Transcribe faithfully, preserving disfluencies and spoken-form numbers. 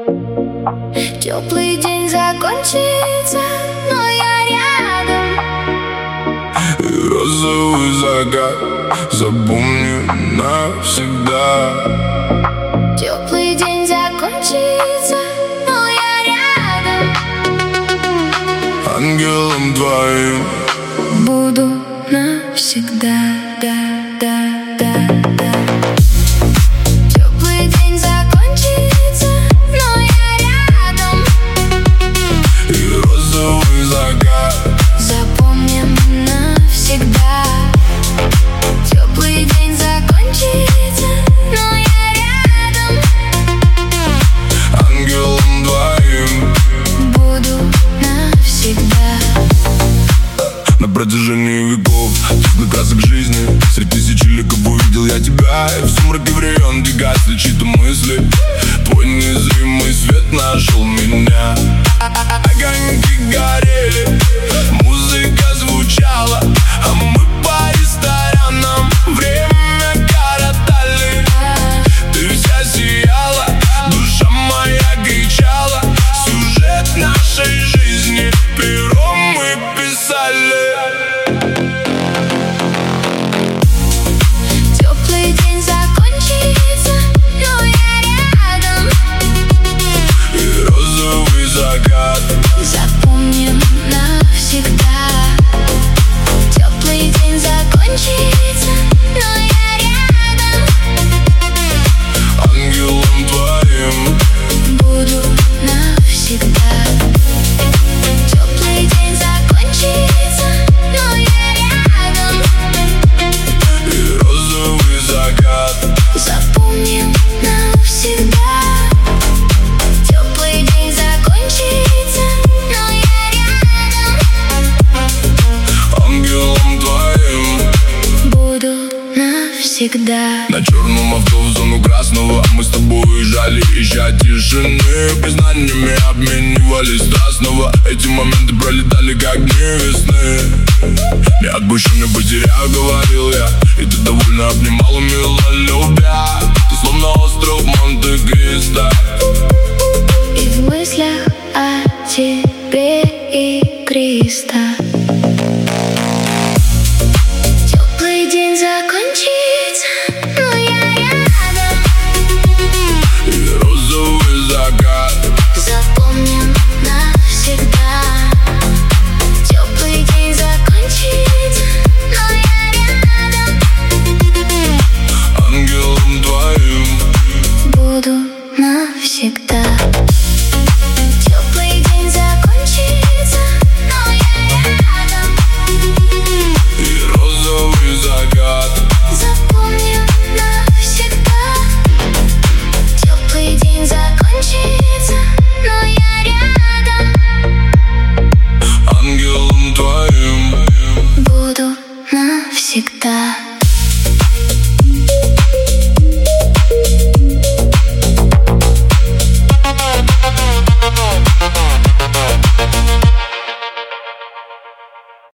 Теплый день закончится, но я рядом. И розовый закат запомню навсегда. Теплый день закончится, но я рядом. Ангелом твоим буду навсегда, да, да, да, да. Теплый день закончится, но я рядом. И розовый закат запомним навсегда. Теплый день закончится, но я рядом. ангелом твоим буду навсегда. на протяжении веков цветных красок жизни. Среди тысячи ликов увидел я тебя, и в сумраке времен, где гасли чьи-то мысли, твой незримый свет нашел меня. Огоньки горели, музыка звучала, а мы по ресторанам время коротали. Ты вся сияла, душа моя кричала, сюжет нашей жизни пером мы писали. Теплый день закончится, но я рядом. И розовый закат запомним навсегда. Теплый день закончится, но я рядом. ангелом твоим буду навсегда. Теплый день закончится, но я рядом. и розовый закат Запомним навсегда. Теплый день закончится, но я рядом. ангелом твоим Буду навсегда. на черном авто в зону красного мы с тобой уезжали, ища тишины. Признаниями обменивались страстного. Эти моменты пролетали как дни весны. Не отпущу, не потеряю, говорил я, и ты довольно обнимала, мило любя. Ты словно остров Монте-Кристо, И в мыслях о тебе игристо. Теплый день закончится, но я рядом. и розовый закат Запомним навсегда. Теплый день закончится, но я рядом. ангелом твоим Буду навсегда.